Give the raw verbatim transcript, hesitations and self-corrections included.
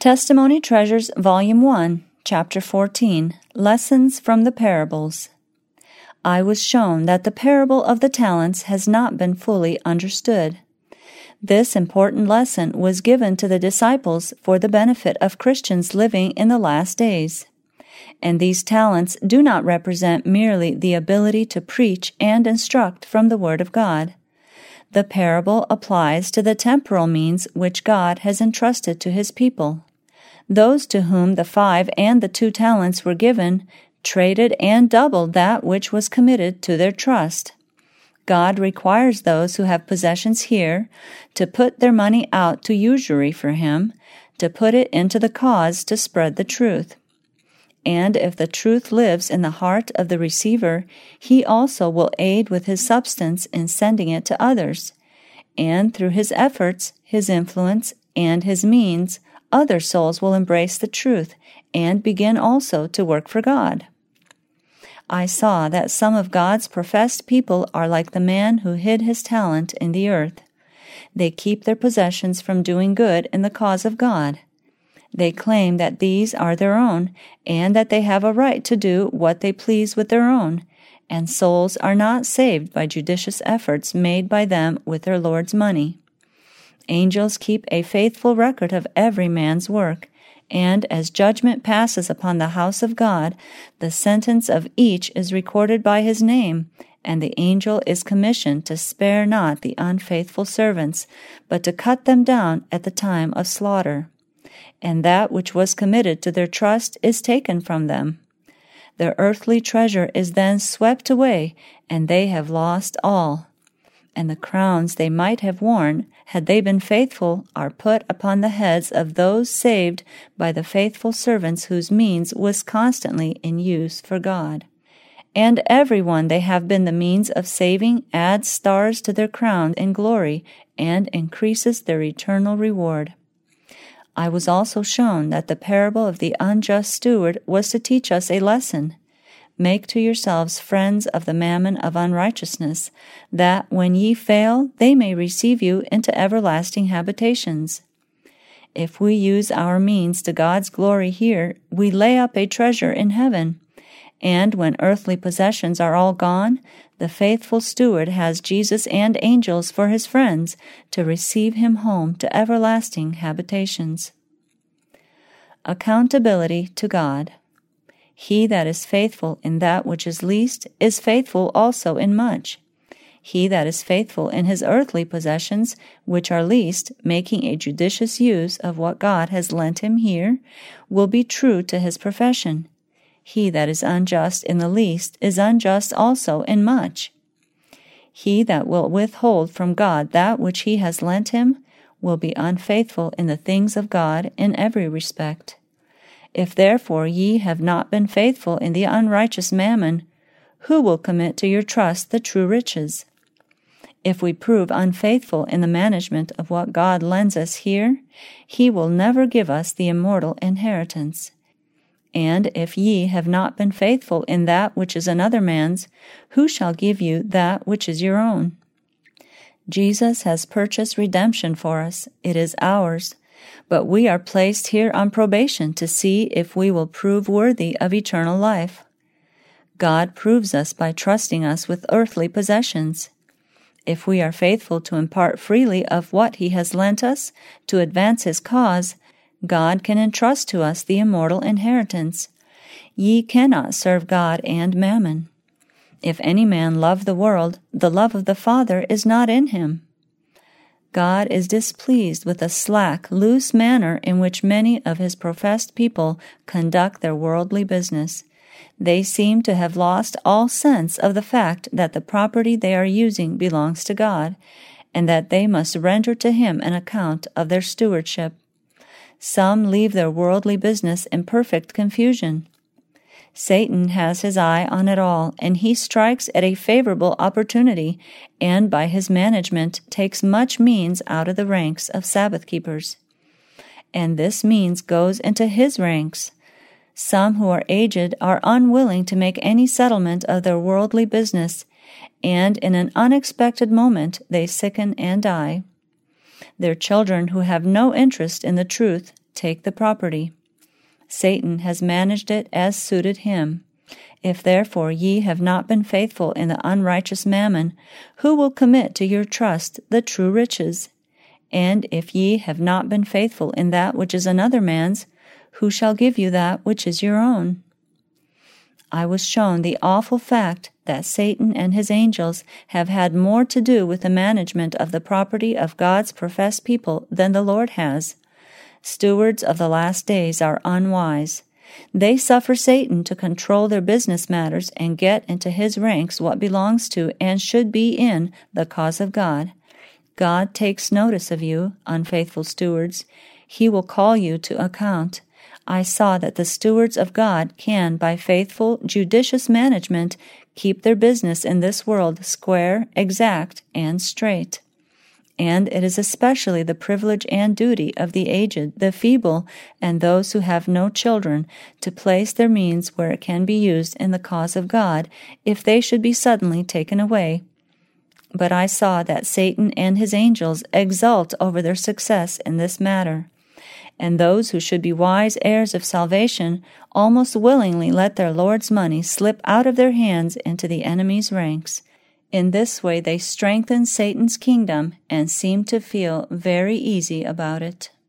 Testimony Treasures, Volume one, Chapter fourteen, Lessons from the Parables. I was shown that the parable of the talents has not been fully understood. This important lesson was given to the disciples for the benefit of Christians living in the last days. And these talents do not represent merely the ability to preach and instruct from the Word of God. The parable applies to the temporal means which God has entrusted to His people. Those to whom the five and the two talents were given traded and doubled that which was committed to their trust. God requires those who have possessions here to put their money out to usury for Him, to put it into the cause to spread the truth. And if the truth lives in the heart of the receiver, he also will aid with his substance in sending it to others. And through his efforts, his influence, and his means, other souls will embrace the truth and begin also to work for God. I saw that some of God's professed people are like the man who hid his talent in the earth. They keep their possessions from doing good in the cause of God. They claim that these are their own, and that they have a right to do what they please with their own, and souls are not saved by judicious efforts made by them with their Lord's money. Angels keep a faithful record of every man's work, and as judgment passes upon the house of God, the sentence of each is recorded by his name, and the angel is commissioned to spare not the unfaithful servants, but to cut them down at the time of slaughter. And that which was committed to their trust is taken from them. Their earthly treasure is then swept away, and they have lost all. And the crowns they might have worn, had they been faithful, are put upon the heads of those saved by the faithful servants whose means was constantly in use for God. And everyone they have been the means of saving adds stars to their crown in glory, and increases their eternal reward. I was also shown that the parable of the unjust steward was to teach us a lesson. Make to yourselves friends of the mammon of unrighteousness, that when ye fail, they may receive you into everlasting habitations. If we use our means to God's glory here, we lay up a treasure in heaven. And when earthly possessions are all gone, the faithful steward has Jesus and angels for his friends to receive him home to everlasting habitations. Accountability to God. He that is faithful in that which is least is faithful also in much. He that is faithful in his earthly possessions, which are least, making a judicious use of what God has lent him here, will be true to his profession. He that is unjust in the least is unjust also in much. He that will withhold from God that which he has lent him will be unfaithful in the things of God in every respect. If therefore ye have not been faithful in the unrighteous mammon, who will commit to your trust the true riches? If we prove unfaithful in the management of what God lends us here, he will never give us the immortal inheritance. And if ye have not been faithful in that which is another man's, who shall give you that which is your own? Jesus has purchased redemption for us. It is ours. But we are placed here on probation to see if we will prove worthy of eternal life. God proves us by trusting us with earthly possessions. If we are faithful to impart freely of what He has lent us to advance His cause, God can entrust to us the immortal inheritance. Ye cannot serve God and mammon. If any man love the world, the love of the Father is not in him. God is displeased with the slack, loose manner in which many of His professed people conduct their worldly business. They seem to have lost all sense of the fact that the property they are using belongs to God, and that they must render to Him an account of their stewardship. Some leave their worldly business in perfect confusion. Satan has his eye on it all, and he strikes at a favorable opportunity, and by his management takes much means out of the ranks of Sabbath keepers. And this means goes into his ranks. Some who are aged are unwilling to make any settlement of their worldly business, and in an unexpected moment they sicken and die. Their children who have no interest in the truth take the property. Satan has managed it as suited him. If therefore ye have not been faithful in the unrighteous mammon, who will commit to your trust the true riches? And if ye have not been faithful in that which is another man's, who shall give you that which is your own? I was shown the awful fact that Satan and his angels have had more to do with the management of the property of God's professed people than the Lord has. Stewards of the last days are unwise. They suffer Satan to control their business matters and get into his ranks what belongs to and should be in the cause of God. God takes notice of you, unfaithful stewards. He will call you to account. I saw that the stewards of God can, by faithful, judicious management, keep their business in this world square, exact, and straight. And it is especially the privilege and duty of the aged, the feeble, and those who have no children, to place their means where it can be used in the cause of God, if they should be suddenly taken away. But I saw that Satan and his angels exult over their success in this matter. And those who should be wise heirs of salvation almost willingly let their Lord's money slip out of their hands into the enemy's ranks. In this way they strengthen Satan's kingdom and seem to feel very easy about it.